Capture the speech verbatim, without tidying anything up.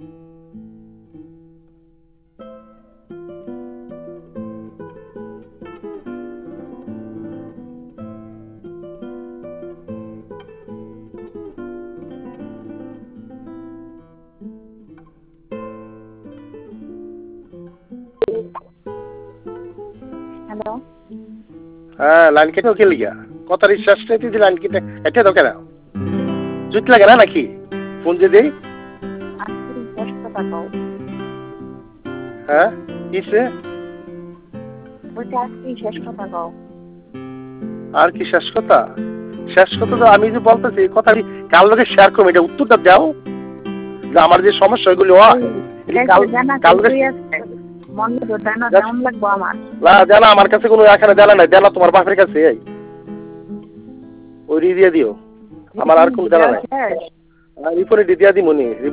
hello হ্যাঁ line কেটে ওকে লিগা কথা রিচার্জ নিতে দি লাইন কেটে এটা তো কেন জুত লাগে না নাকি ফোন দিয়ে দেই আজকে শেষ কথা কও হ্যাঁ কিসে বলছি আজকে শেষ কথা কও আর কি শেষ কথা শেষ কথা তো আমি যে বলতেছি কথা কাল লোকে শেয়ার করবো এটা উত্তরটা দাও যে আমার যে সমস্যা এগুলো হয় কাল কাল মনে তো জানা কেমন লাগবো আমার না জানা আমার কাছে কোনো এখানে জানা নাই জানা তোমার বাপের কাছে এই ওই দিয়ে দিও আমার আর কোন জানা নাই রিপোর্টে দিয়ে দিমুনি